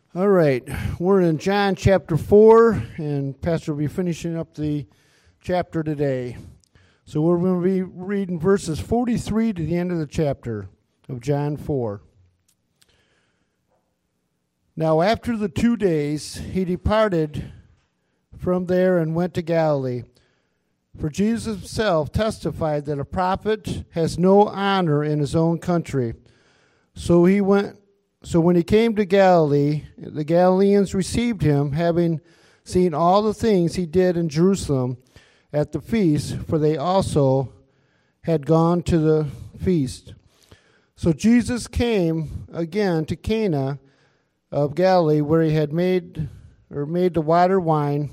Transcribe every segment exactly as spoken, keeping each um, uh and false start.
All right, we're in John chapter four, and Pastor will be finishing up the chapter today. So we're going to be reading verses forty-three to the end of the chapter of John four. Now after the two days, he departed from there and went to Galilee. For Jesus himself testified that a prophet has no honor in his own country. So he went. So when he came to Galilee, the Galileans received him, having seen all the things he did in Jerusalem at the feast, for they also had gone to the feast. So Jesus came again to Cana of Galilee, where he had made or made the water wine.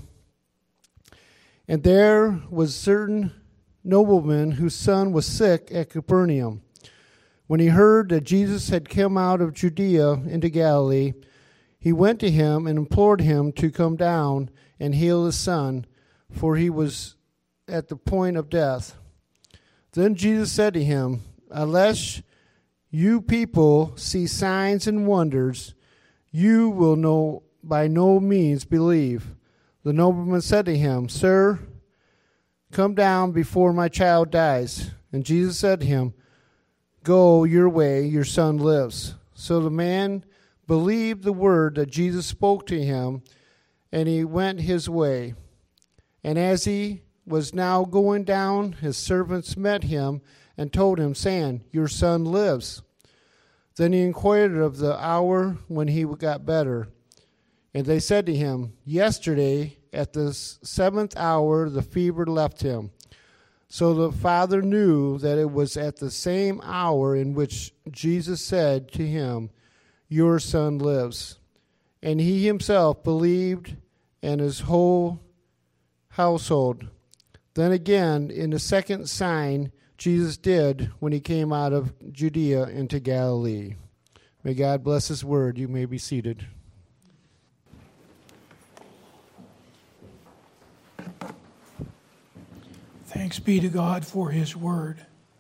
And there was a certain nobleman whose son was sick at Capernaum. When he heard that Jesus had come out of Judea into Galilee, he went to him and implored him to come down and heal his son, for he was at the point of death. Then Jesus said to him, "Unless you people see signs and wonders, you will no, by no means believe." The nobleman said to him, "Sir, come down before my child dies." And Jesus said to him, "Go your way, your son lives." So the man believed the word that Jesus spoke to him, and he went his way. And as he was now going down, his servants met him and told him, saying, "Your son lives." Then he inquired of the hour when he got better. And they said to him, "Yesterday at the seventh hour the fever left him." So the father knew that it was at the same hour in which Jesus said to him, "Your son lives." And he himself believed, and his whole household. Then again, in the second sign Jesus did when he came out of Judea into Galilee. May God bless his word. You may be seated. Thanks be to God for his word.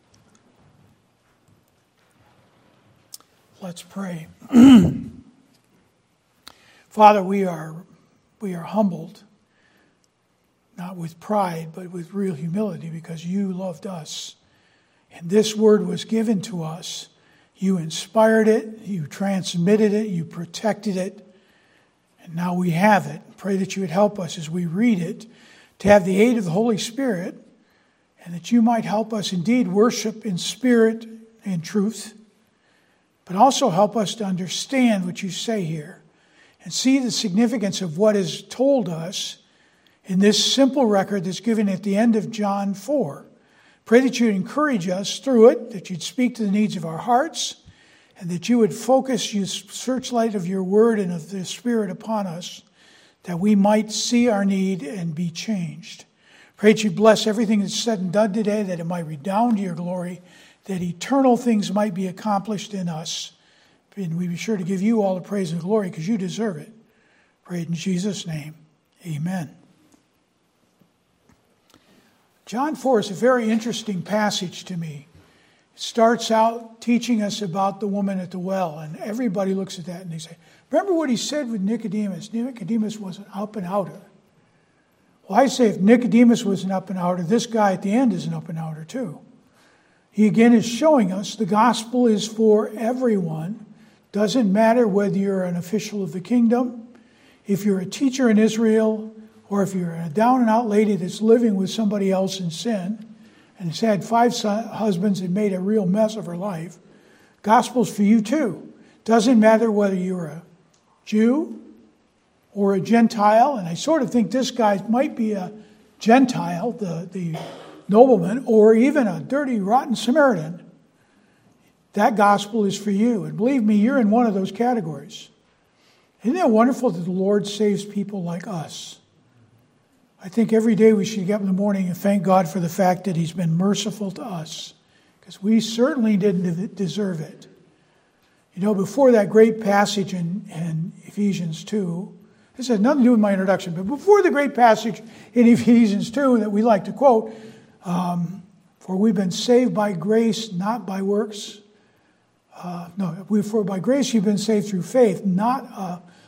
Let's pray. Father, we are we are humbled, not with pride, but with real humility, because you loved us. And this word was given to us. You inspired it, you transmitted it, you protected it, and now we have it. Pray that you would help us as we read it to have the aid of the Holy Spirit, and that you might help us indeed worship in spirit and truth, but also help us to understand what you say here and see the significance of what is told us in this simple record that's given at the end of John four. Pray that you'd encourage us through it, that you'd speak to the needs of our hearts, and that you would focus your searchlight of your word and of the Spirit upon us, that we might see our need and be changed. Pray that you bless everything that's said and done today, that it might redound to your glory, that eternal things might be accomplished in us. And we be sure to give you all the praise and glory because you deserve it. Pray it in Jesus' name. Amen. John four is a very interesting passage to me. It starts out teaching us about the woman at the well, and everybody looks at that and they say, remember what he said with Nicodemus? Nicodemus was an up and outer. Well, I say if Nicodemus was an up and outer, this guy at the end is an up and outer too. He again is showing us the gospel is for everyone. Doesn't matter whether you're an official of the kingdom, if you're a teacher in Israel, or if you're a down and out lady that's living with somebody else in sin and has had five son- husbands and made a real mess of her life. Gospel's for you too. Doesn't matter whether you're a Jew or a Gentile, and I sort of think this guy might be a Gentile, the, the nobleman, or even a dirty, rotten Samaritan. That gospel is for you. And believe me, you're in one of those categories. Isn't it wonderful that the Lord saves people like us? I think every day we should get up in the morning and thank God for the fact that he's been merciful to us, because we certainly didn't deserve it. You know, before that great passage in, in Ephesians two, this has nothing to do with my introduction, but before the great passage in Ephesians two that we like to quote, um, for we've been saved by grace, not by works. Uh, no, we, for by grace you've been saved through faith, not uh,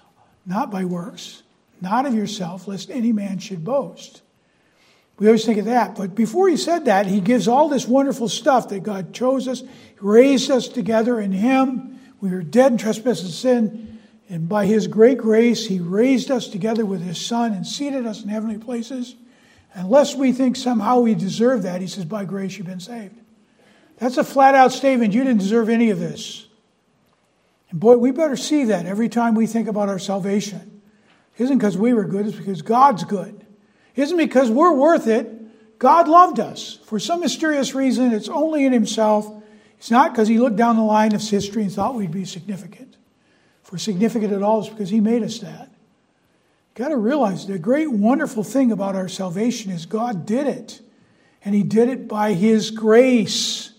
not by works, not of yourself, lest any man should boast. We always think of that. But before he said that, he gives all this wonderful stuff that God chose us, raised us together in him. We were dead in trespasses and sin. And by his great grace, he raised us together with his Son and seated us in heavenly places. Unless we think somehow we deserve that, he says, by grace you've been saved. That's a flat-out statement. You didn't deserve any of this. And boy, we better see that every time we think about our salvation. It isn't because we were good, it's because God's good. It isn't because we're worth it. God loved us. For some mysterious reason, it's only in himself. It's not because he looked down the line of history and thought we'd be significant. If we're significant at all, it's because he made us that. You've got to realize the great, wonderful thing about our salvation is God did it. And he did it by his grace.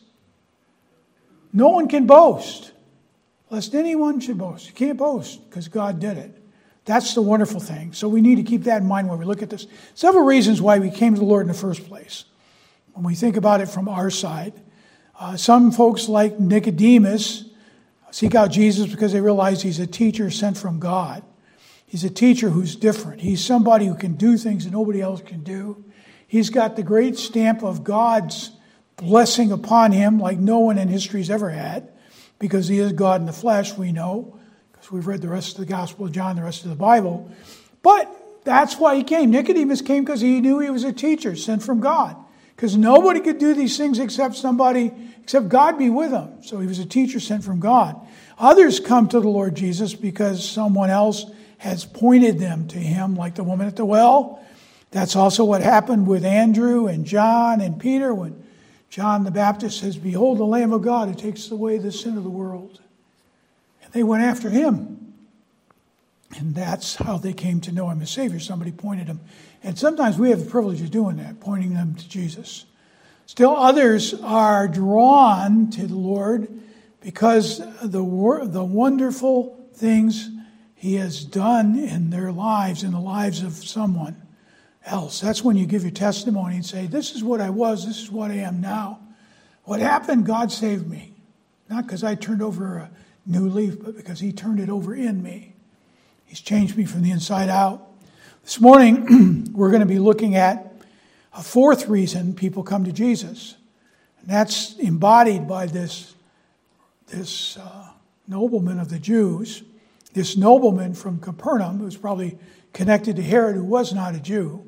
No one can boast, lest anyone should boast. You can't boast because God did it. That's the wonderful thing. So we need to keep that in mind when we look at this. Several reasons why we came to the Lord in the first place. When we think about it from our side. Uh, some folks like Nicodemus seek out Jesus because they realize he's a teacher sent from God. He's a teacher who's different. He's somebody who can do things that nobody else can do. He's got the great stamp of God's blessing upon him like no one in history has ever had. Because he is God in the flesh, we know. We've read the rest of the Gospel of John, the rest of the Bible. But that's why he came. Nicodemus came because he knew he was a teacher sent from God. Because nobody could do these things except somebody, except God be with him. So he was a teacher sent from God. Others come to the Lord Jesus because someone else has pointed them to him, like the woman at the well. That's also what happened with Andrew and John and Peter when John the Baptist says, behold the Lamb of God who takes away the sin of the world. They went after him. And that's how they came to know him as Savior. Somebody pointed him. And sometimes we have the privilege of doing that, pointing them to Jesus. Still others are drawn to the Lord because the the wonderful things he has done in their lives, in the lives of someone else. That's when you give your testimony and say, this is what I was, this is what I am now. What happened? God saved me. Not because I turned over a new leaf, but because he turned it over in me. He's changed me from the inside out. This morning, we're going to be looking at a fourth reason people come to Jesus. And that's embodied by this, this uh, nobleman of the Jews, this nobleman from Capernaum, who's probably connected to Herod, who was not a Jew.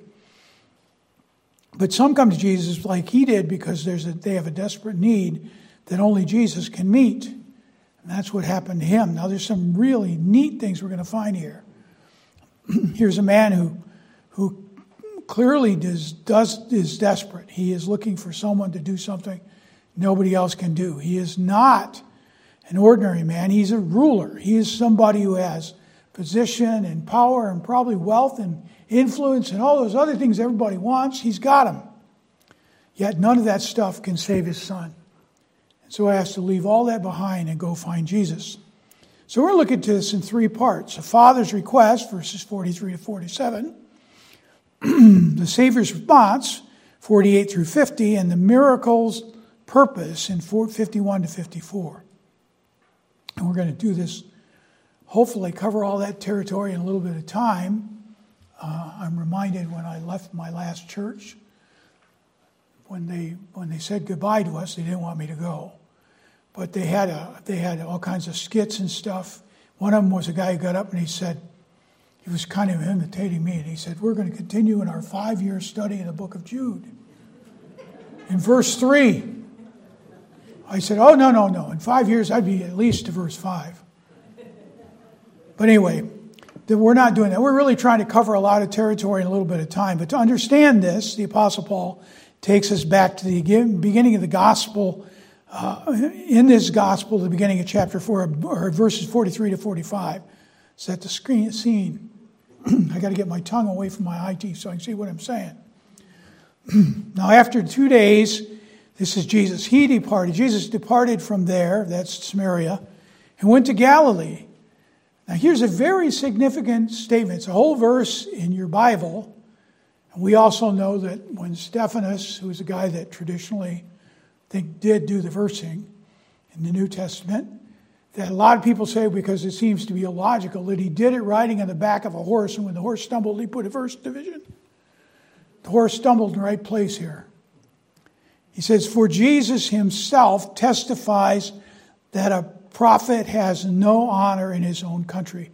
But some come to Jesus like he did because there's a, they have a desperate need that only Jesus can meet. And that's what happened to him. Now, there's some really neat things we're going to find here. Here's a man who, who clearly does, does is desperate. He is looking for someone to do something nobody else can do. He is not an ordinary man. He's a ruler. He is somebody who has position and power and probably wealth and influence and all those other things everybody wants. He's got them. Yet none of that stuff can save his son. So he has to leave all that behind and go find Jesus. So we're going to look at this in three parts. A father's request, verses forty-three to forty-seven. The Savior's response, forty-eight through fifty. And the miracle's purpose in fifty-one to fifty-four. And we're going to do this, hopefully cover all that territory in a little bit of time. Uh, I'm reminded when I left my last church, when they when they said goodbye to us, they didn't want me to go. But they had a they had all kinds of skits and stuff. One of them was a guy who got up and he said, he was kind of imitating me, and he said, we're going to continue in our five-year study in the book of Jude. In verse three, I said, oh, no, no, no. In five years, I'd be at least to verse five. But anyway, we're not doing that. We're really trying to cover a lot of territory in a little bit of time. But to understand this, the Apostle Paul takes us back to the beginning of the gospel. Uh, in this gospel, the beginning of chapter four, or verses forty-three to forty-five. Set the screen, scene. I got to get my tongue away from my eye teeth so I can see what I'm saying. Now, after two days, this is Jesus. He departed. Jesus departed from there, that's Samaria, and went to Galilee. Now, here's a very significant statement. It's a whole verse in your Bible. And we also know that when Stephanus, who was a guy that traditionally I think did do the versing in the New Testament, that a lot of people say, because it seems to be illogical, that he did it riding on the back of a horse, and when the horse stumbled, he put a first division. The horse stumbled in the right place here. He says, for Jesus himself testifies that a prophet has no honor in his own country.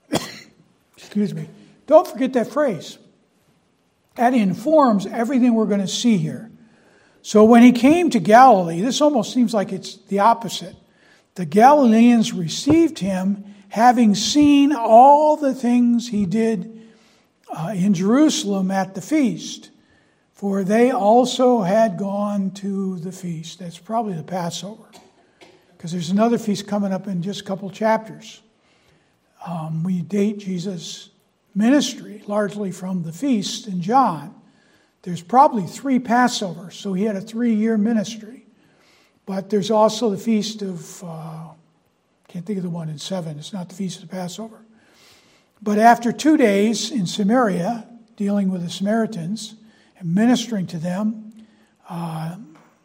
Excuse me. Don't forget that phrase. That informs everything we're going to see here. So when he came to Galilee, this almost seems like it's the opposite. The Galileans received him, having seen all the things he did uh, in Jerusalem at the feast. For they also had gone to the feast. That's probably the Passover. Because there's another feast coming up in just a couple chapters. Um, we date Jesus' ministry largely from the feast in John. There's probably three Passovers, so he had a three-year ministry. But there's also the feast of, uh, can't think of the one in seven. It's not the feast of the Passover. But after two days in Samaria, dealing with the Samaritans and ministering to them, uh,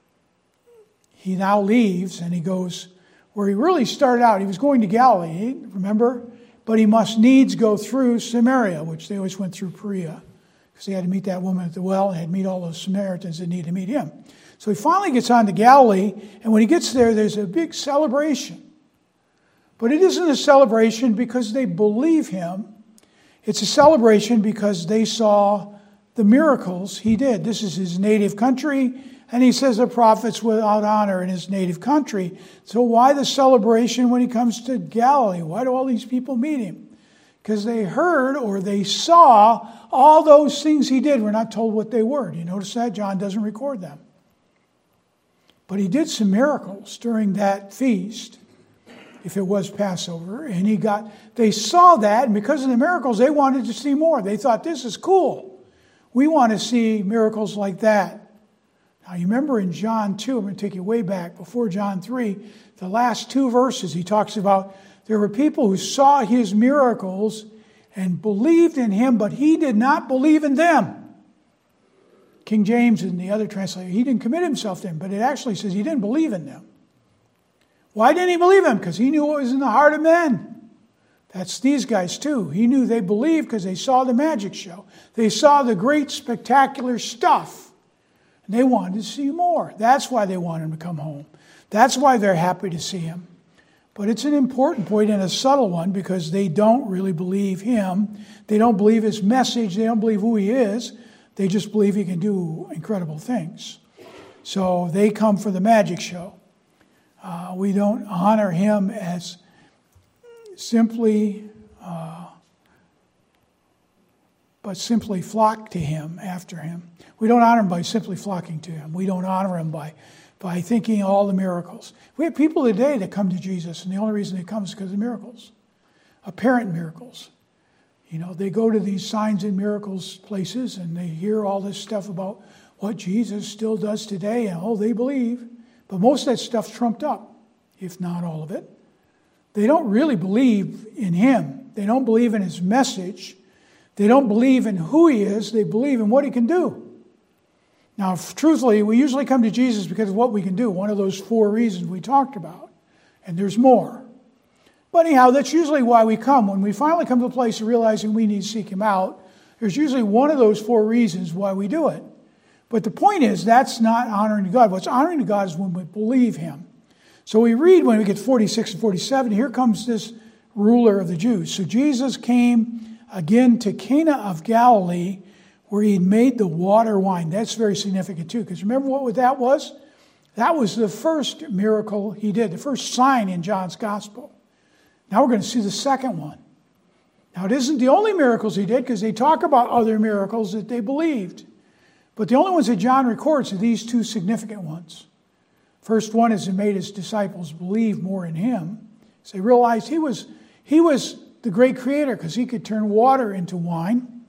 he now leaves and he goes where he really started out. He was going to Galilee, remember? But he must needs go through Samaria, which they always went through Perea, because he had to meet that woman at the well and had to meet all those Samaritans that needed to meet him. So he finally gets on to Galilee, and when he gets there, there's a big celebration. But it isn't a celebration because they believe him. It's a celebration because they saw the miracles he did. This is his native country, and he says the prophet's without honor in his native country. So why the celebration when he comes to Galilee? Why do all these people meet him? Because they heard or they saw all those things he did. We're not told what they were. Do you notice that? John doesn't record them. But he did some miracles during that feast, if it was Passover, and he got, they saw that, and because of the miracles, they wanted to see more. They thought, this is cool. We want to see miracles like that. Now, you remember in John two, I'm going to take you way back, before John three, the last two verses, he talks about there were people who saw his miracles and believed in him, but he did not believe in them. King James and the other translator, he didn't commit himself to them, but it actually says he didn't believe in them. Why didn't he believe them? Because he knew what was in the heart of men. That's these guys too. He knew they believed because they saw the magic show. They saw the great spectacular stuff. And they wanted to see more. That's why they wanted him to come home. That's why they're happy to see him. But it's an important point and a subtle one because they don't really believe him. They don't believe his message. They don't believe who he is. They just believe he can do incredible things. So they come for the magic show. Uh, we don't honor him as simply, uh, but simply flock to him after him. We don't honor him by simply flocking to him. We don't honor him by, by thinking all the miracles. We have people today that come to Jesus, and the only reason they come is because of miracles, apparent miracles. You know, they go to these signs and miracles places, and they hear all this stuff about what Jesus still does today, and oh, they believe. But most of that stuff's trumped up, if not all of it. They don't really believe in him. They don't believe in his message. They don't believe in who he is. They believe in what he can do. Now, truthfully, we usually come to Jesus because of what we can do. One of those four reasons we talked about. And there's more. But anyhow, that's usually why we come. When we finally come to the place of realizing we need to seek him out, there's usually one of those four reasons why we do it. But the point is, that's not honoring to God. What's honoring to God is when we believe him. So we read when we get forty-six and forty-seven, here comes this ruler of the Jews. So Jesus came again to Cana of Galilee, where he made the water wine. That's very significant too, because remember what that was? That was the first miracle he did, the first sign in John's gospel. Now we're going to see the second one. Now it isn't the only miracles he did, because they talk about other miracles that they believed. But the only ones that John records are these two significant ones. First one is he made his disciples believe more in him. So they realized he was, he was the great creator because he could turn water into wine.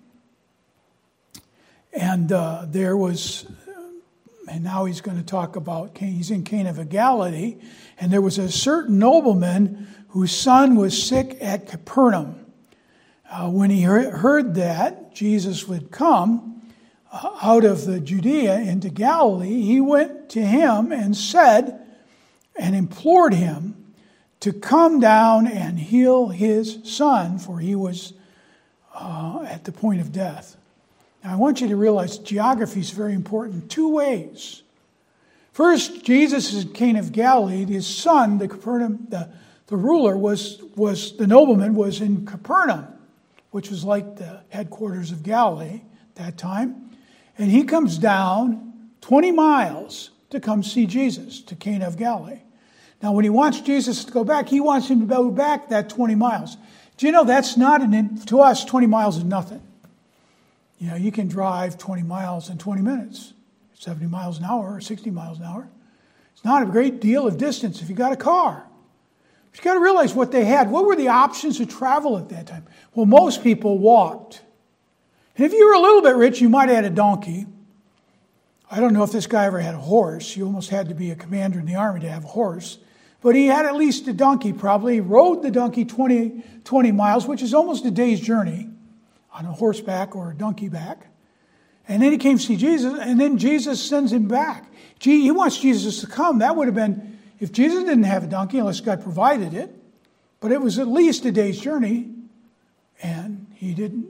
And uh, there was, and now he's going to talk about, he's in Cana of Galilee, and there was a certain nobleman whose son was sick at Capernaum. Uh, when he heard that Jesus would come out of the Judea into Galilee, he went to him and said and implored him, to come down and heal his son, for he was uh, at the point of death. Now, I want you to realize geography is very important two ways. First, Jesus is in Cana of Galilee. His son, the Capernaum, the, the ruler, was, was the nobleman, was in Capernaum, which was like the headquarters of Galilee at that time. And he comes down twenty miles to come see Jesus, to Cana of Galilee. Now, when he wants Jesus to go back, he wants him to go back that twenty miles. Do you know that's not, an, to us, twenty miles is nothing. You know, you can drive twenty miles in twenty minutes, seventy miles an hour or sixty miles an hour. It's not a great deal of distance if you got a car. But you've got to realize what they had. What were the options to travel at that time? Well, most people walked. And if you were a little bit rich, you might have had a donkey. I don't know if this guy ever had a horse. You almost had to be a commander in the army to have a horse. But he had at least a donkey probably. He rode the donkey twenty, twenty miles, which is almost a day's journey on a horseback or a donkey back. And then he came to see Jesus, and then Jesus sends him back. Gee, he wants Jesus to come. That would have been, if Jesus didn't have a donkey, unless God provided it, but it was at least a day's journey, and he didn't,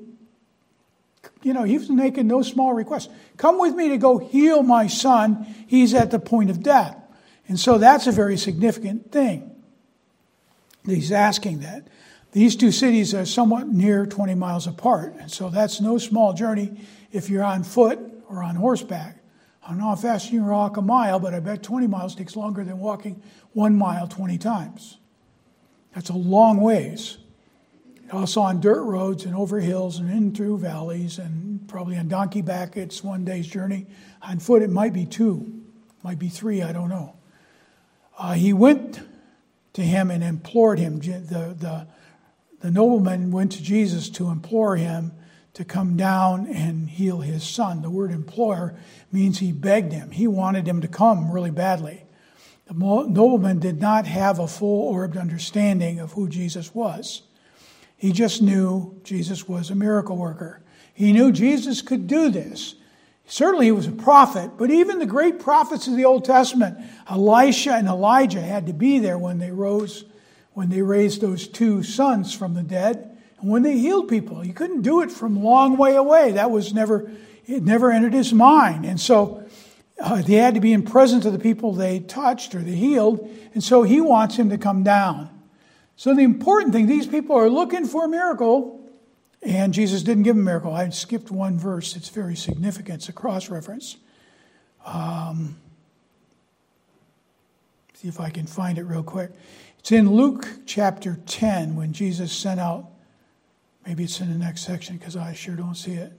you know, he was making no small request. Come with me to go heal my son. He's at the point of death. And so that's a very significant thing. He's asking that. These two cities are somewhat near twenty miles apart. And so that's no small journey if you're on foot or on horseback. I don't know how fast you can walk a mile, but I bet twenty miles takes longer than walking one mile twenty times. That's a long ways. Also on dirt roads and over hills and in through valleys, and probably on donkey back it's one day's journey. On foot it might be two, might be three, I don't know. Uh, he went to him and implored him. The, the, the nobleman went to Jesus to implore him to come down and heal his son. The word implore means he begged him. He wanted him to come really badly. The nobleman did not have a full-orbed understanding of who Jesus was. He just knew Jesus was a miracle worker. He knew Jesus could do this. Certainly he was a prophet, but even the great prophets of the Old Testament, Elisha and Elijah, had to be there when they rose, when they raised those two sons from the dead, and when they healed people. He couldn't do it from a long way away. That was never, it never entered his mind. And so uh, they had to be in presence of the people they touched or they healed, and so he wants him to come down. So the important thing, these people are looking for a miracle, and Jesus didn't give them a miracle. I skipped one verse. It's very significant. It's a cross-reference. Um, see if I can find it real quick. It's in Luke chapter ten when Jesus sent out, maybe it's in the next section because I sure don't see it.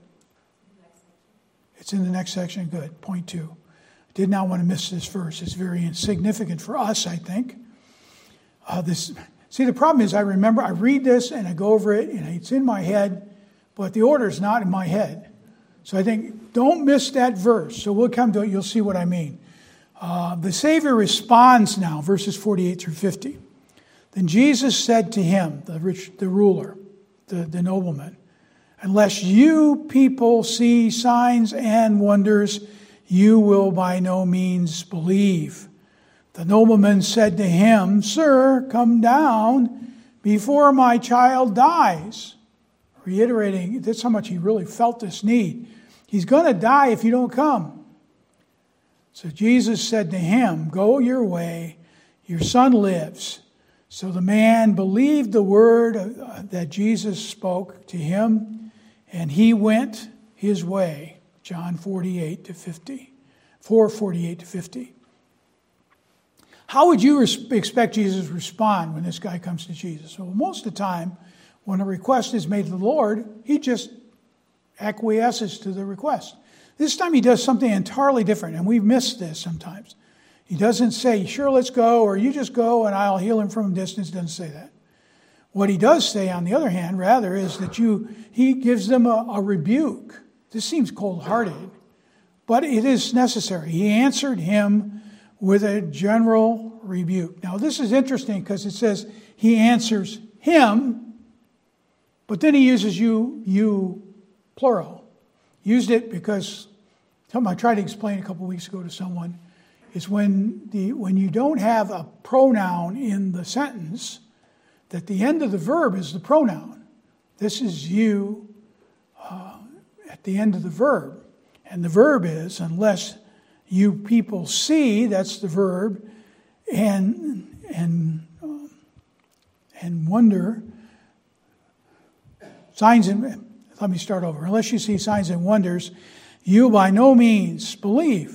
It's in the next section. Good. Point two. I did not want to miss this verse. It's very insignificant for us, I think. Uh, this... See, the problem is I remember, I read this and I go over it and it's in my head, but the order is not in my head. So I think, don't miss that verse. So we'll come to it, you'll see what I mean. Uh, the Savior responds now, verses forty-eight through fifty. Then Jesus said to him, the rich, the ruler, the, the nobleman, unless you people see signs and wonders, you will by no means believe. The nobleman said to him, Sir, come down before my child dies. Reiterating, that's how much he really felt this need. He's going to die if you don't come. So Jesus said to him, Go your way, your son lives. So the man believed the word that Jesus spoke to him, and he went his way. John forty-eight to fifty. four forty-eight to fifty. How would you res- expect Jesus to respond when this guy comes to Jesus? Well, most of the time, when a request is made to the Lord, he just acquiesces to the request. This time he does something entirely different, and we've missed this sometimes. He doesn't say, sure, let's go, or you just go and I'll heal him from a distance. He doesn't say that. What he does say, on the other hand, rather, is that you he gives them a, a rebuke. This seems cold-hearted, but it is necessary. He answered him with a general rebuke. Now, this is interesting because it says he answers him, but then he uses you, you, plural. Used it because, something I tried to explain a couple weeks ago to someone. is when the when you don't have a pronoun in the sentence, that the end of the verb is the pronoun. This is you uh, at the end of the verb. And the verb is, unless you people see, that's the verb, and and um, and wonder, signs and, let me start over. Unless you see signs and wonders, you by no means believe.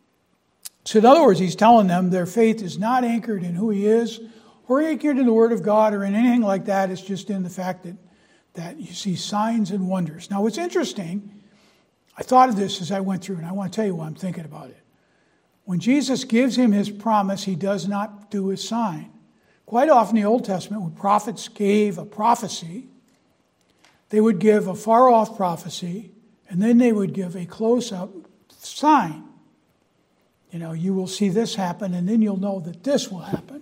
So in other words, he's telling them their faith is not anchored in who he is, or anchored in the Word of God, or in anything like that. It's just in the fact that, that you see signs and wonders. Now what's interesting, I thought of this as I went through, and I want to tell you why I'm thinking about it. When Jesus gives him his promise, he does not do a sign. Quite often in the Old Testament, when prophets gave a prophecy, they would give a far-off prophecy, and then they would give a close-up sign. You know, you will see this happen, and then you'll know that this will happen.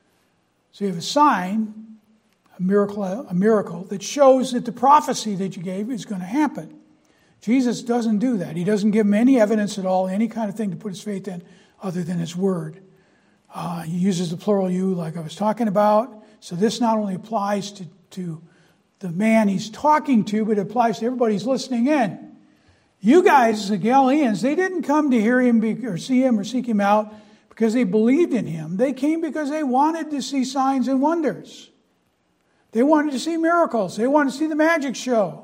So you have a sign, a miracle, a miracle that shows that the prophecy that you gave is going to happen. Jesus doesn't do that. He doesn't give them any evidence at all, any kind of thing to put his faith in other than his word. Uh, he uses the plural you like I was talking about. So this not only applies to, to the man he's talking to, but it applies to everybody who's listening in. You guys, the Galileans, they didn't come to hear him be, or see him or seek him out because they believed in him. They came because they wanted to see signs and wonders. They wanted to see miracles. They wanted to see the magic show.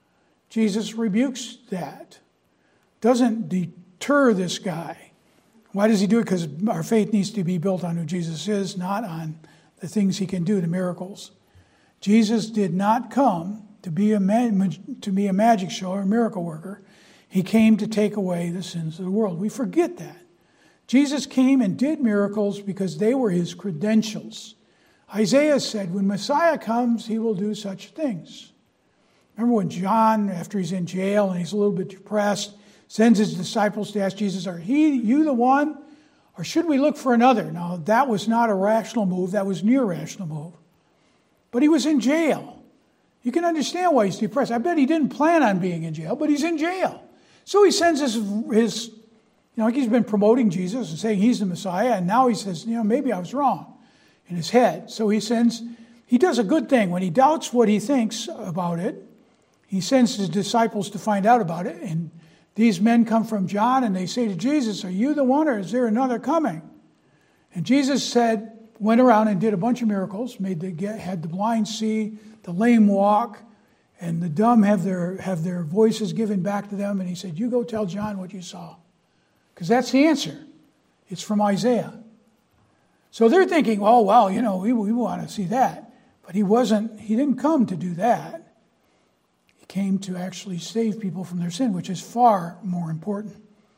Jesus rebukes that. Doesn't deter this guy. Why does he do it? Because our faith needs to be built on who Jesus is, not on the things he can do, the miracles. Jesus did not come to be a mag- to be a magic show or a miracle worker. He came to take away the sins of the world. We forget that. Jesus came and did miracles because they were his credentials. Isaiah said, when Messiah comes, he will do such things. Remember when John, after he's in jail and he's a little bit depressed, sends his disciples to ask Jesus, are he, you the one, or should we look for another? Now, that was not a rational move. That was an irrational move. But he was in jail. You can understand why he's depressed. I bet he didn't plan on being in jail, but he's in jail. So he sends his, his you know, like he's been promoting Jesus and saying he's the Messiah, and now he says, you know, maybe I was wrong in his head. So he sends, he does a good thing. When he doubts what he thinks about it, he sends his disciples to find out about it. And these men come from John and they say to Jesus, are you the one or is there another coming? And Jesus said, went around and did a bunch of miracles, made the, had the blind see, the lame walk, and the dumb have their, have their voices given back to them. And he said, you go tell John what you saw. Because that's the answer. It's from Isaiah. So they're thinking, oh, well, you know, we, we want to see that. But he wasn't, he didn't come to do that. Came to actually save people from their sin, which is far more important.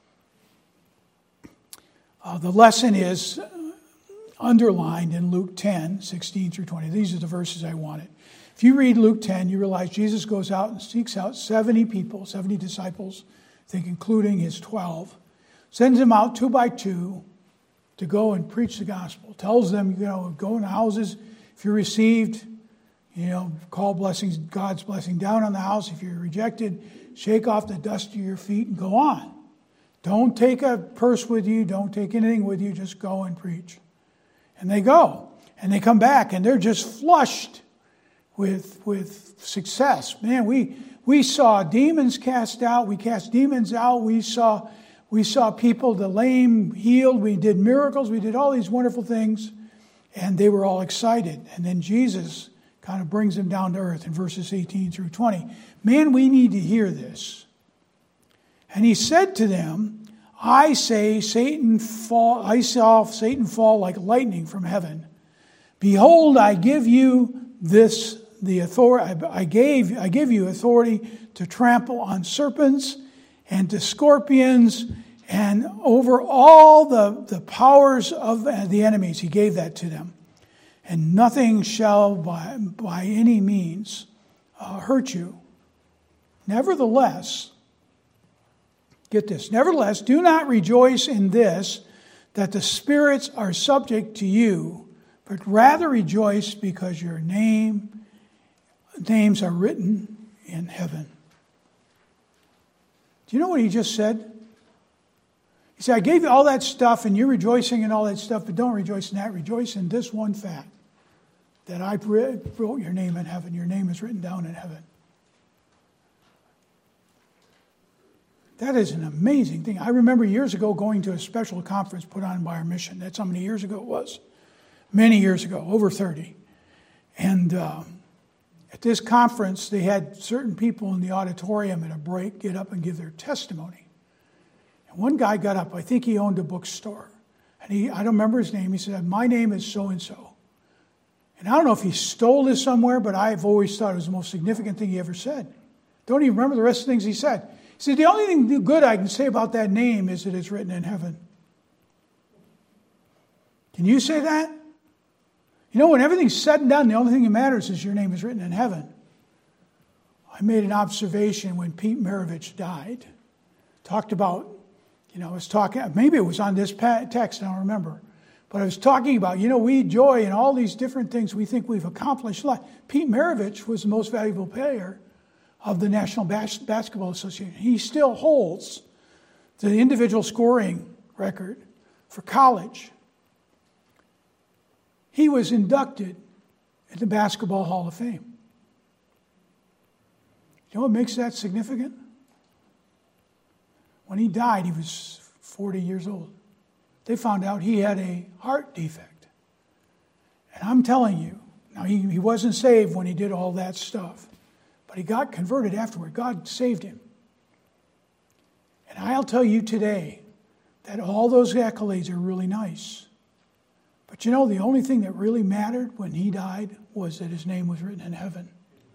Uh, the lesson is underlined in Luke ten, sixteen through twenty. These are the verses I wanted. If you read Luke ten, you realize Jesus goes out and seeks out seventy people, seventy disciples, I think including his twelve, sends them out two by two to go and preach the gospel. Tells them, you know, go in the houses. If you're received, you know, call blessings, God's blessing down on the house. If you're rejected, shake off the dust of your feet and go on. Don't take a purse with you. Don't take anything with you. Just go and preach. And they go. And they come back and they're just flushed with, with success. Man, we we saw demons cast out. We cast demons out. We saw, we saw people, the lame healed. We did miracles. We did all these wonderful things. And they were all excited. And then Jesus kind of brings them down to earth in verses eighteen through twenty. Man, we need to hear this. And he said to them, I say Satan fall, I saw Satan fall like lightning from heaven. Behold, I give you this, the authority, I gave, I give you authority to trample on serpents and to scorpions and over all the, the powers of the enemies. He gave that to them. And nothing shall by, by any means uh, hurt you. Nevertheless, get this, nevertheless, do not rejoice in this, that the spirits are subject to you, but rather rejoice because your name, names are written in heaven. Do you know what he just said? He He said, I gave you all that stuff and you're rejoicing in all that stuff, but don't rejoice in that. Rejoice in this one fact, that I wrote your name in heaven. Your name is written down in heaven. That is an amazing thing. I remember years ago going to a special conference put on by our mission. That's how many years ago it was. Many years ago, over thirty. And um, at this conference, they had certain people in the auditorium at a break get up and give their testimony. And one guy got up. I think he owned a bookstore. And he, I don't remember his name. He said, my name is so-and-so. And I don't know if he stole this somewhere, but I've always thought it was the most significant thing he ever said. Don't even remember the rest of the things he said. He said, the only thing good I can say about that name is that it's written in heaven. Can you say that? You know, when everything's said and done, the only thing that matters is your name is written in heaven. I made an observation when Pete Maravich died. Talked about, you know, I was talking, maybe it was on this text, I don't remember. But I was talking about, you know, we joy in all these different things we think we've accomplished. Pete Maravich was the most valuable player of the National Bas- Basketball Association. He still holds the individual scoring record for college. He was inducted in the Basketball Hall of Fame. You know what makes that significant? When he died, he was forty years old. They found out he had a heart defect. And I'm telling you, now he, he wasn't saved when he did all that stuff, but he got converted afterward. God saved him. And I'll tell you today that all those accolades are really nice. But you know, the only thing that really mattered when he died was that his name was written in heaven.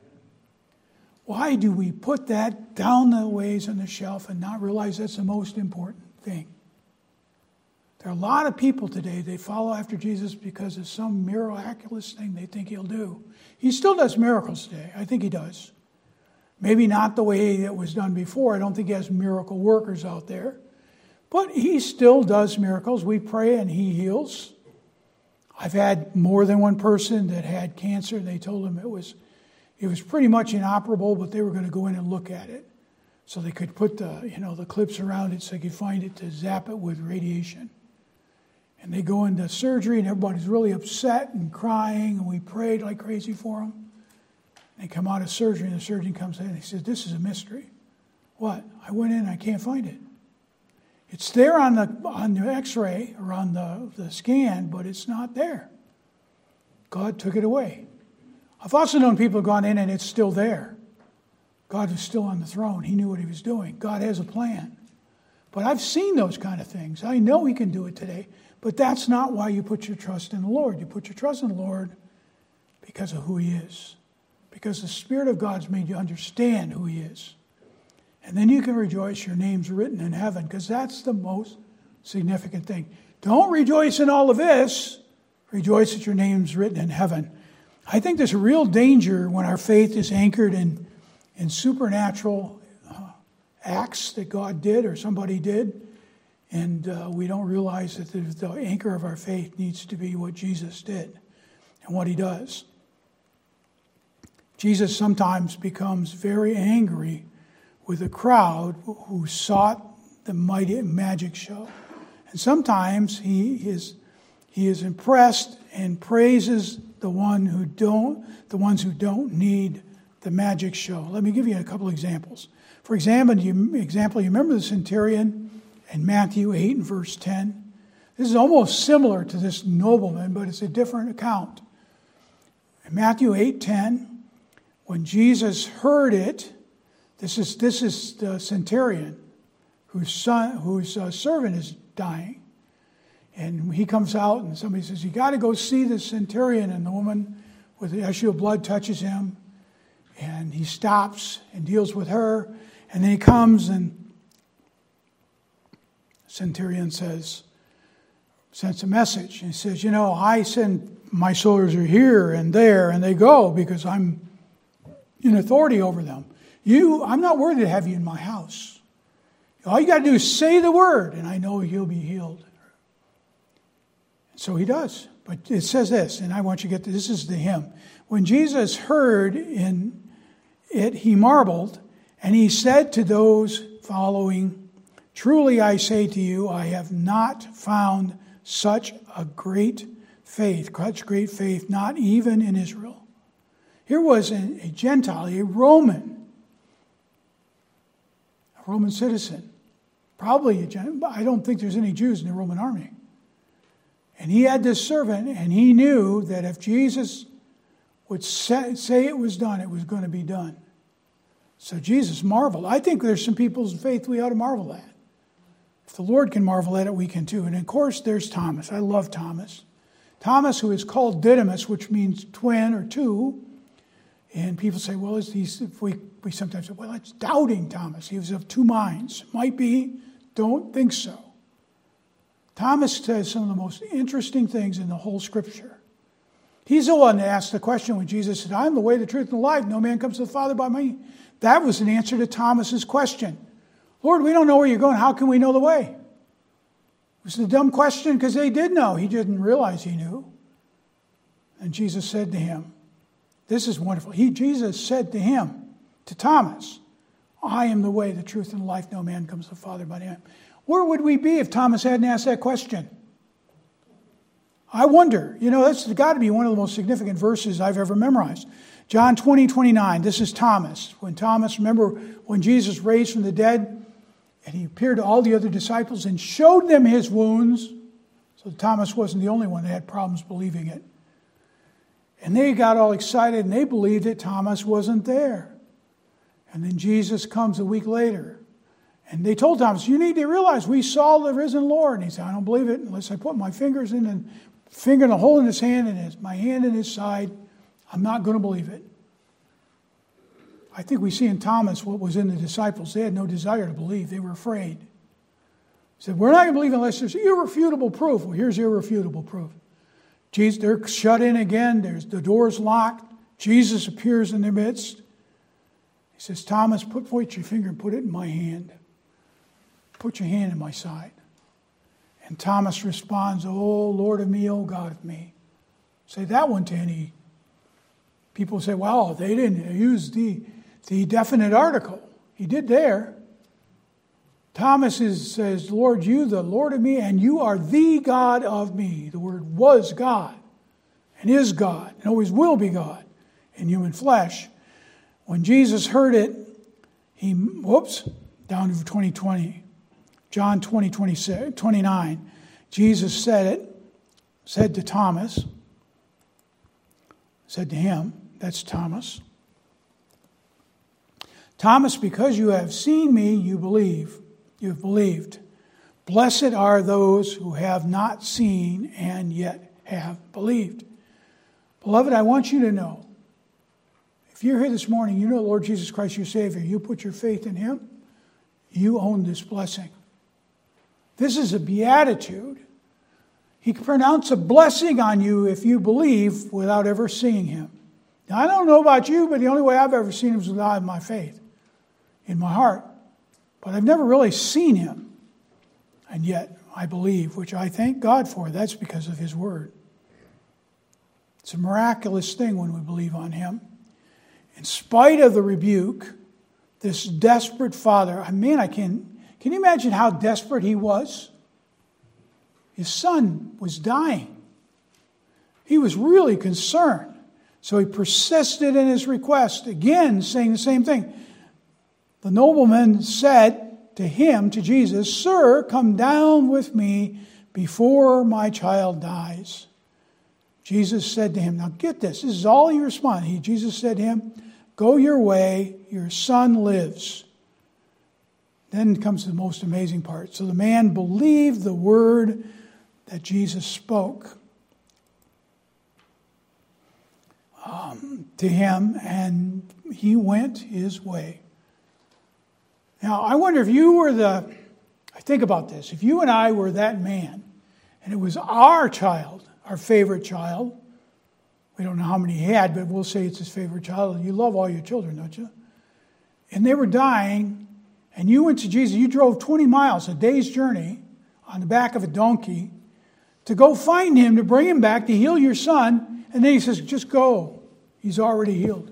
Why do we put that down the ways on the shelf and not realize that's the most important thing? There are a lot of people today, they follow after Jesus because of some miraculous thing they think he'll do. He still does miracles today. I think he does. Maybe not the way it was done before. I don't think he has miracle workers out there. But he still does miracles. We pray and he heals. I've had more than one person that had cancer. They told them it was it was pretty much inoperable, but they were going to go in and look at it. So they could put the, you know, the clips around it so they could find it to zap it with radiation. And they go into surgery and everybody's really upset and crying, and we prayed like crazy for them. They come out of surgery and the surgeon comes in and he says, this is a mystery. What? I went in and I can't find it. It's there on the on the x-ray or on the, the scan, but it's not there. God took it away. I've also known people who have gone in and it's still there. God was still on the throne. He knew what he was doing. God has a plan. But I've seen those kind of things. I know he can do it today. But that's not why you put your trust in the Lord. You put your trust in the Lord because of who he is. Because the Spirit of God's made you understand who he is. And then you can rejoice your name's written in heaven, because that's the most significant thing. Don't rejoice in all of this. Rejoice that your name's written in heaven. I think there's a real danger when our faith is anchored in, in supernatural uh, acts that God did or somebody did, and uh, we don't realize that the, the anchor of our faith needs to be what Jesus did and what he does. Jesus sometimes becomes very angry with a crowd who sought the mighty magic show. And sometimes he is he is impressed and praises the one who don't the ones who don't need the magic show. Let me give you a couple examples. For example, you, example, you remember the centurion in Matthew eight and verse ten? This is almost similar to this nobleman, but it's a different account. In Matthew eight ten, when Jesus heard it, This is this is the centurion whose son, whose uh, servant is dying, and he comes out and somebody says, "You got to go see the centurion." And the woman with the issue of blood touches him, and he stops and deals with her, and then he comes and the centurion says, sends a message, and he says, "You know, I send my soldiers are here and there, and they go because I'm in authority over them. You, I'm not worthy to have you in my house. All you got to do is say the word, and I know you'll be healed." And so he does. But it says this, and I want you to get this. This is the hymn. When Jesus heard in it, he marveled, and he said to those following Truly I say to you, I have not found such a great faith, such great faith, not even in Israel. Here was a, a Gentile, a Roman, a Roman citizen, probably a Gentile. I don't think there's any Jews in the Roman army. And he had this servant, and he knew that if Jesus would say, say it was done, it was going to be done. So Jesus marveled. I think there's some people's faith we ought to marvel at. If the Lord can marvel at it, we can too. And of course, there's Thomas. I love Thomas. Thomas, who is called Didymus, which means twin or two. And people say, well, is these, we, we sometimes say, well, it's doubting Thomas. He was of two minds. Might be. Don't think so. Thomas says some of the most interesting things in the whole Scripture. He's the one that asked the question when Jesus said, I am the way, the truth, and the life. No man comes to the Father by me. That was an answer to Thomas's question. Lord, we don't know where you're going. How can we know the way? It was a dumb question because they did know. He didn't realize he knew. And Jesus said to him, this is wonderful. He, Jesus said to him, to Thomas, I am the way, the truth, and the life. No man comes to the Father but him. Where would we be if Thomas hadn't asked that question? I wonder. You know, that's got to be one of the most significant verses I've ever memorized. John twenty, twenty-nine. This is Thomas. When Thomas, remember when Jesus raised from the dead, and he appeared to all the other disciples and showed them his wounds. So Thomas wasn't the only one that had problems believing it. And they got all excited and they believed that Thomas wasn't there. And then Jesus comes a week later. And they told Thomas, you need to realize we saw the risen Lord. And he said, I don't believe it unless I put my fingers in and finger in a hole in his hand and his, my hand in his side. I'm not going to believe it. I think we see in Thomas what was in the disciples. They had no desire to believe. They were afraid. He said, we're not going to believe unless there's irrefutable proof. Well, here's irrefutable proof. Jesus, they're shut in again. There's the door's locked. Jesus appears in their midst. He says, Thomas, put forth your finger and put it in my hand. Put your hand in my side. And Thomas responds, oh, Lord of me, oh, God of me. Say that one to any. People say, well, they didn't use the, the definite article. He did there. Thomas is, says, Lord, you, the Lord of me, and you are the God of me. The word was God and is God and always will be God in human flesh. When Jesus heard it, he, whoops, down to twenty twenty. John twenty, twenty-nine. Jesus said it, said to Thomas, said to him, that's Thomas. Thomas, because you have seen me, you believe. You have believed. Blessed are those who have not seen and yet have believed. Beloved, I want you to know, if you're here this morning, you know Lord Jesus Christ, your Savior, you put your faith in him, you own this blessing. This is a beatitude. He can pronounce a blessing on you if you believe without ever seeing him. Now, I don't know about you, but the only way I've ever seen him is without my faith in my heart. But I've never really seen him. And yet I believe, which I thank God for. That's because of his word. It's a miraculous thing when we believe on him. In spite of the rebuke, this desperate father, I mean, I can, can you imagine how desperate he was? His son was dying. He was really concerned. So he persisted in his request, again saying the same thing. The nobleman said to him, to Jesus, Sir, come down with me before my child dies. Jesus said to him, now get this, this is all he responded. He, Jesus said to him, go your way, your son lives. Then comes the most amazing part. So the man believed the word that Jesus spoke um, to him, and he went his way. Now, I wonder if you were the, I think about this, if you and I were that man, and it was our child, our favorite child, we don't know how many he had, but we'll say it's his favorite child. You love all your children, don't you? And they were dying, and you went to Jesus, you drove twenty miles, a day's journey, on the back of a donkey, to go find him, to bring him back, to heal your son, and then he says, just go. He's already healed.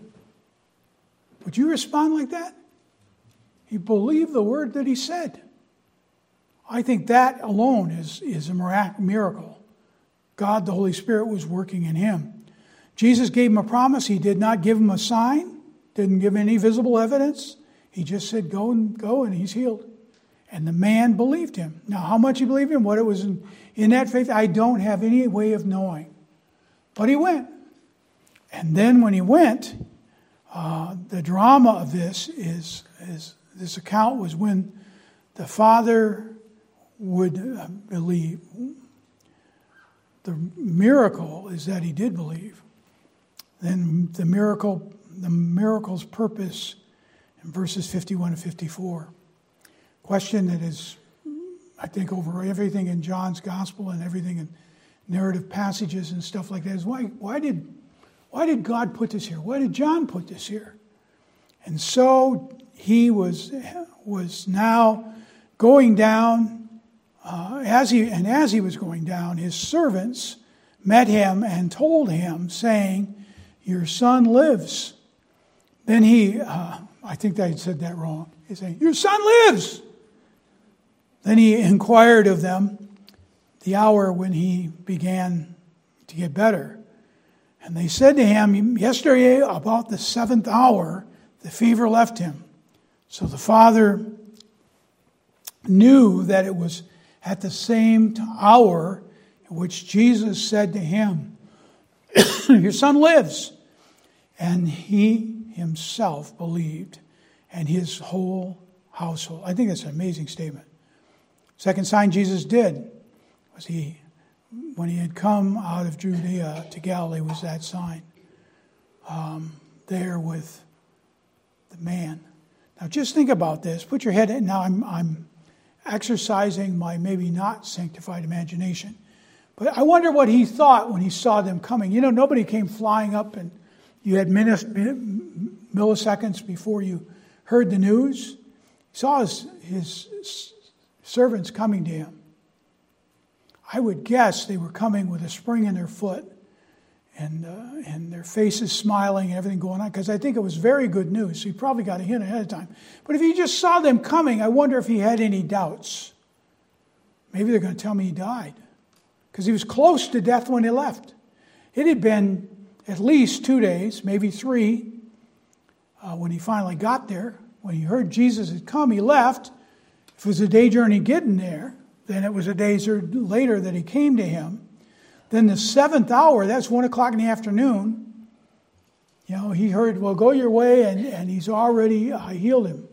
Would you respond like that? He believed the word that he said. I think that alone is, is a mirac- miracle. God, the Holy Spirit, was working in him. Jesus gave him a promise. He did not give him a sign, didn't give any visible evidence. He just said, go and go, and he's healed. And the man believed him. Now, how much he believed him, what it was in, in that faith, I don't have any way of knowing. But he went. And then when he went, uh, the drama of this is, is this account was when the father would uh, believe. The miracle is that he did believe. Then the miracle, the miracle's purpose in verses fifty-one and fifty-four. Question that is, I think, over everything in John's gospel and everything in narrative passages and stuff like that is why why did why did God put this here? Why did John put this here? And so he was was now going down, uh, as he and as he was going down, his servants met him and told him, saying, "Your son lives." Then he, uh, I think I said that wrong. He's saying, "Your son lives." Then he inquired of them the hour when he began to get better. And they said to him, "Yesterday, about the seventh hour, the fever left him." So the father knew that it was at the same hour in which Jesus said to him, "Your son lives." And he himself believed, and his whole household. I think that's an amazing statement. Second sign Jesus did was he, when he had come out of Judea to Galilee, was that sign um, there with the man. Now, just think about this. Put your head in. Now, I'm, I'm exercising my maybe not sanctified imagination, but I wonder what he thought when he saw them coming. You know, nobody came flying up, and you had milliseconds before you heard the news. He saw his, his servants coming to him. I would guess they were coming with a spring in their foot and uh, and their faces smiling and everything going on, because I think it was very good news. So he probably got a hint ahead of time. But if he just saw them coming, I wonder if he had any doubts. Maybe they're going to tell me he died, because he was close to death when he left. It had been at least two days, maybe three, uh, when he finally got there. When he heard Jesus had come, he left. If it was a day journey getting there, then it was a day later that he came to him. Then the seventh hour, that's one o'clock in the afternoon, you know, he heard, "Well, go your way," and, and he's already uh, healed him.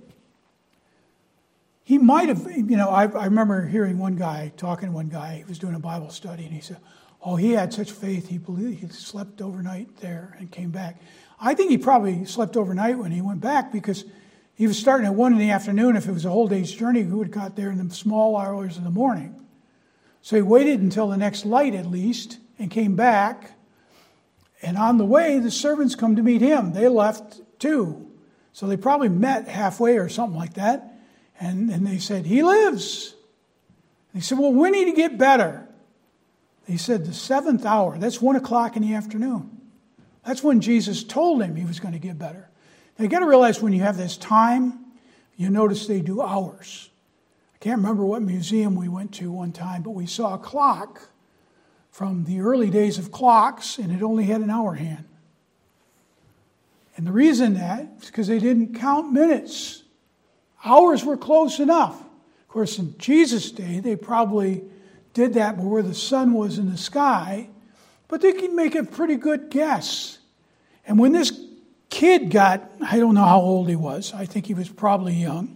He might have, you know, I, I remember hearing one guy, talking to one guy, he was doing a Bible study, and he said, oh, he had such faith, he believed, he slept overnight there and came back. I think he probably slept overnight when he went back, because he was starting at one in the afternoon. If it was a whole day's journey, he would have got there in the small hours of the morning. So he waited until the next light at least and came back. And on the way, the servants come to meet him. They left too. So they probably met halfway or something like that. And, and they said, "He lives." And he said, "Well, when did he get better?" He said, "The seventh hour." That's one o'clock in the afternoon. That's when Jesus told him he was going to get better. Now, you got to realize when you have this time, you notice they do hours. I can't remember what museum we went to one time, but we saw a clock from the early days of clocks, and it only had an hour hand. And the reason that is because they didn't count minutes. Hours were close enough. Of course, in Jesus' day, they probably did that where the sun was in the sky, but they can make a pretty good guess. And when this kid got, I don't know how old he was. I think he was probably young.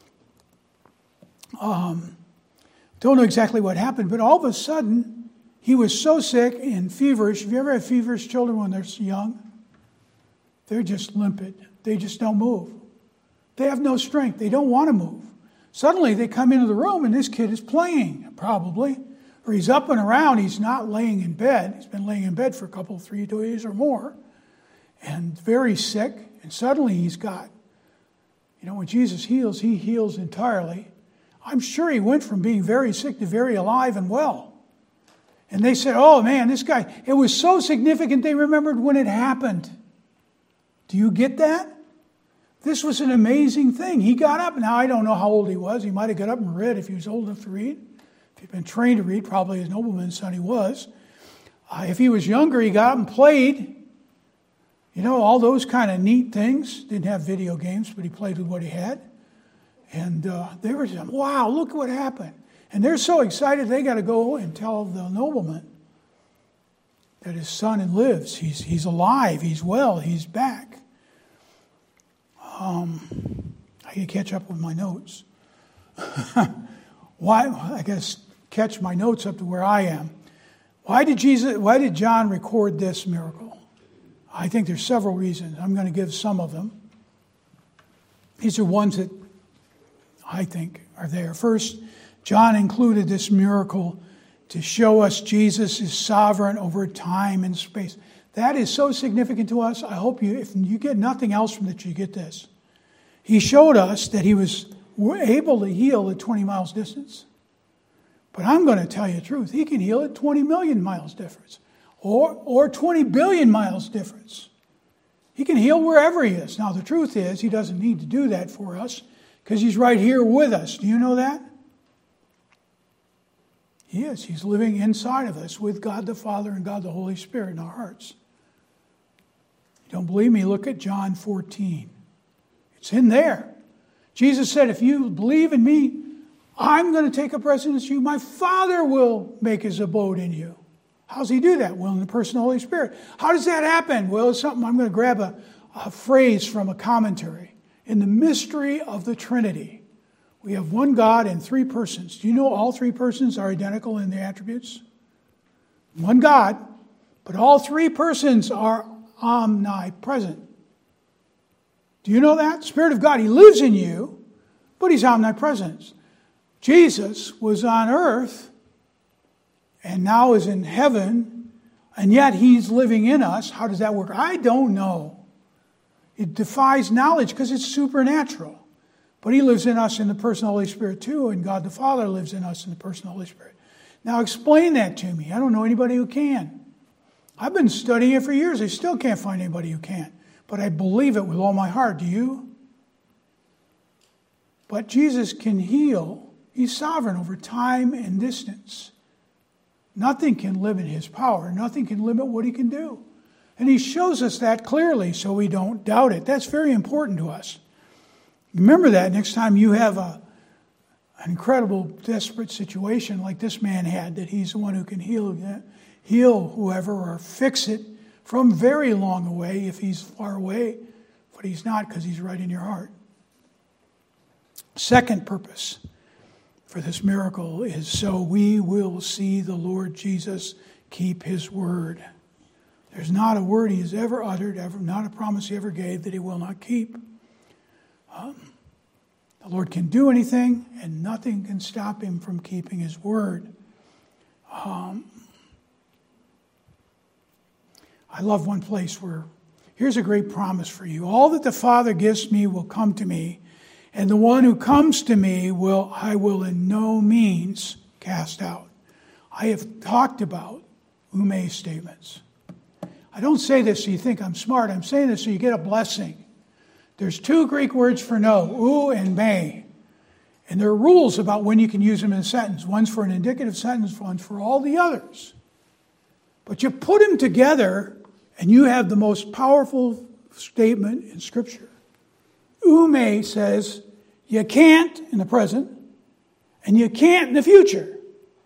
Um, don't know exactly what happened, but all of a sudden, he was so sick and feverish. Have you ever had feverish children when they're young? They're just limpid. They just don't move. They have no strength. They don't want to move. Suddenly, they come into the room, and this kid is playing, probably. Or he's up and around. He's not laying in bed. He's been laying in bed for a couple, three days or more. And very sick, and suddenly he's got, you know, when Jesus heals, he heals entirely. I'm sure he went from being very sick to very alive and well. And they said, "Oh man, this guy," it was so significant they remembered when it happened. Do you get that? This was an amazing thing. He got up. Now, I don't know how old he was. He might have got up and read if he was old enough to read. If he'd been trained to read, probably as nobleman's son he was. Uh, if he was younger, he got up and played. You know, all those kind of neat things. Didn't have video games, but he played with what he had. And uh, they were saying, wow, look what happened. And they're so excited they got to go and tell the nobleman that his son lives. He's, he's alive. He's well. He's back. Um, I can catch up with my notes. Why? I guess catch my notes up to where I am. Why did Jesus? Why did John record this miracle? I think there's several reasons. I'm going to give some of them. These are ones that I think are there. First, John included this miracle to show us Jesus is sovereign over time and space. That is so significant to us. I hope you, if you get nothing else from that, you get this. He showed us that he was able to heal at twenty miles distance. But I'm going to tell you the truth. He can heal at twenty million miles difference. Or, or twenty billion miles difference. He can heal wherever he is. Now, the truth is, he doesn't need to do that for us because he's right here with us. Do you know that? He is. He's living inside of us with God the Father and God the Holy Spirit in our hearts. You don't believe me? Look at John fourteen. It's in there. Jesus said, if you believe in me, I'm going to take up residence in you. My Father will make his abode in you. How does he do that? Well, in the person of the Holy Spirit. How does that happen? Well, it's something, I'm going to grab a, a phrase from a commentary. In the mystery of the Trinity, we have one God and three persons. Do you know all three persons are identical in their attributes? One God, but all three persons are omnipresent. Do you know that? Spirit of God, he lives in you, but he's omnipresent. Jesus was on earth and now is in heaven, and yet he's living in us. How does that work? I don't know. It defies knowledge because it's supernatural. But he lives in us in the person of the Holy Spirit too, and God the Father lives in us in the person of the Holy Spirit. Now explain that to me. I don't know anybody who can. I've been studying it for years. I still can't find anybody who can. But I believe it with all my heart. Do you? But Jesus can heal. He's sovereign over time and distance. Nothing can limit his power. Nothing can limit what he can do. And he shows us that clearly so we don't doubt it. That's very important to us. Remember that next time you have a, an incredible, desperate situation like this man had, that he's the one who can heal, heal whoever or fix it from very long away if he's far away. But he's not, because he's right in your heart. Second purpose for this miracle is so we will see the Lord Jesus keep his word. There's not a word he has ever uttered, ever, not a promise he ever gave that he will not keep. Um, the Lord can do anything, and nothing can stop him from keeping his word. Um, I love one place where, here's a great promise for you. All that the Father gives me will come to me, and the one who comes to me will I will in no means cast out. I have talked about ume statements. I don't say this so you think I'm smart. I'm saying this so you get a blessing. There's two Greek words for no, u and me. And there are rules about when you can use them in a sentence. One's for an indicative sentence, one's for all the others. But you put them together, and you have the most powerful statement in Scripture. Ume says, you can't in the present, and you can't in the future.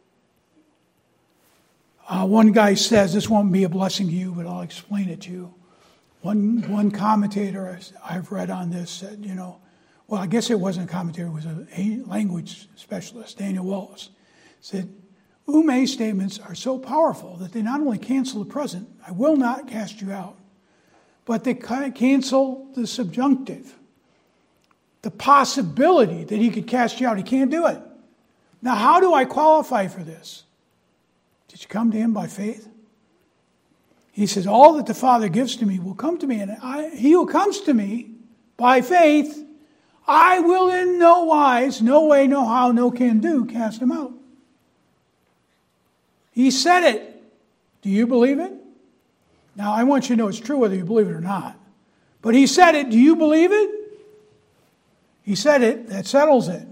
Uh, one guy says, this won't be a blessing to you, but I'll explain it to you. One one commentator I've read on this said, you know, well, I guess it wasn't a commentator, it was a language specialist, Daniel Wallace, said, ume statements are so powerful that they not only cancel the present, I will not cast you out, but they cancel the subjunctive, the possibility that he could cast you out. He can't do it. Now, how do I qualify for this? Did you come to him by faith? He says, all that the Father gives to me will come to me, and I, he who comes to me by faith, I will in no wise, no way, no how, no can do, cast him out. He said it. Do you believe it? Now, I want you to know it's true whether you believe it or not. But he said it. Do you believe it? He said it, that settles it.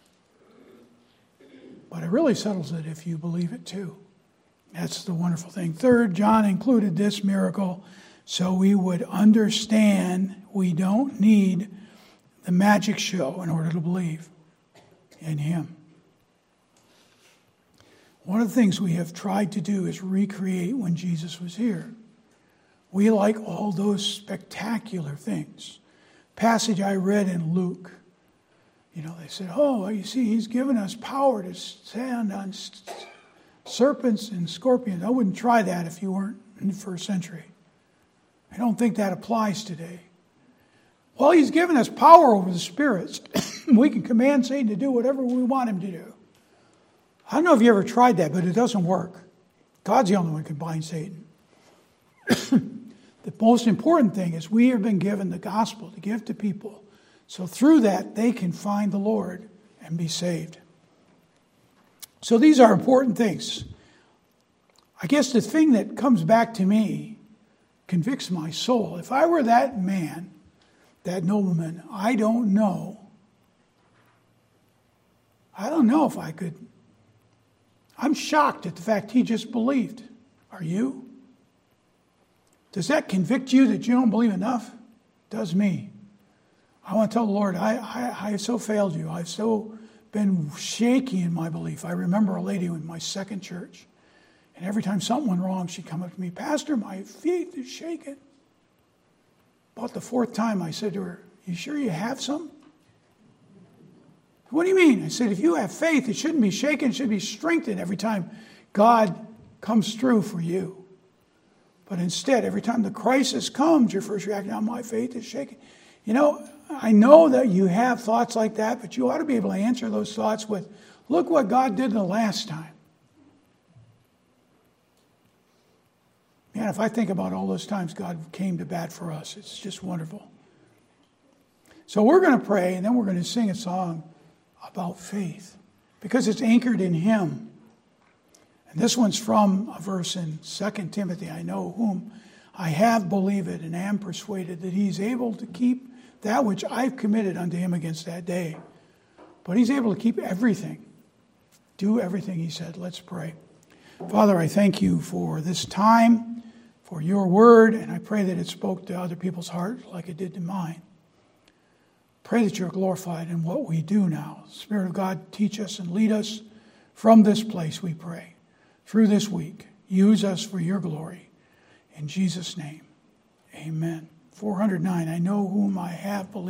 But it really settles it if you believe it too. That's the wonderful thing. Third, John included this miracle so we would understand we don't need the magic show in order to believe in him. One of the things we have tried to do is recreate when Jesus was here. We like all those spectacular things. Passage I read in Luke. You know, they said, oh, you see, he's given us power to stand on serpents and scorpions. I wouldn't try that if you weren't in the first century. I don't think that applies today. Well, he's given us power over the spirits. We can command Satan to do whatever we want him to do. I don't know if you ever tried that, but it doesn't work. God's the only one who can bind Satan. The most important thing is we have been given the gospel to give to people. So through that, they can find the Lord and be saved. So these are important things. I guess the thing that comes back to me convicts my soul. If I were that man, that nobleman, I don't know. I don't know if I could. I'm shocked at the fact he just believed. Are you? Does that convict you that you don't believe enough? It does me. I want to tell the Lord, I, I, I have so failed you. I've so been shaky in my belief. I remember a lady in my second church, and every time something went wrong, she'd come up to me, Pastor, my faith is shaken. About the fourth time, I said to her, you sure you have some? What do you mean? I said, if you have faith, it shouldn't be shaken, it should be strengthened every time God comes through for you. But instead, every time the crisis comes, your first reaction, now my faith is shaken. You know, I know that you have thoughts like that, but you ought to be able to answer those thoughts with, look what God did the last time. Man, if I think about all those times God came to bat for us, it's just wonderful. So we're going to pray, and then we're going to sing a song about faith, because it's anchored in him. And this one's from a verse in Second Timothy. I know whom I have believed and am persuaded that he's able to keep that which I've committed unto him against that day. But he's able to keep everything. Do everything he said. Let's pray. Father, I thank you for this time, for your word, and I pray that it spoke to other people's hearts like it did to mine. Pray that you're glorified in what we do now. Spirit of God, teach us and lead us from this place, we pray. Through this week, use us for your glory. In Jesus' name, amen. four hundred nine, I know whom I have believed.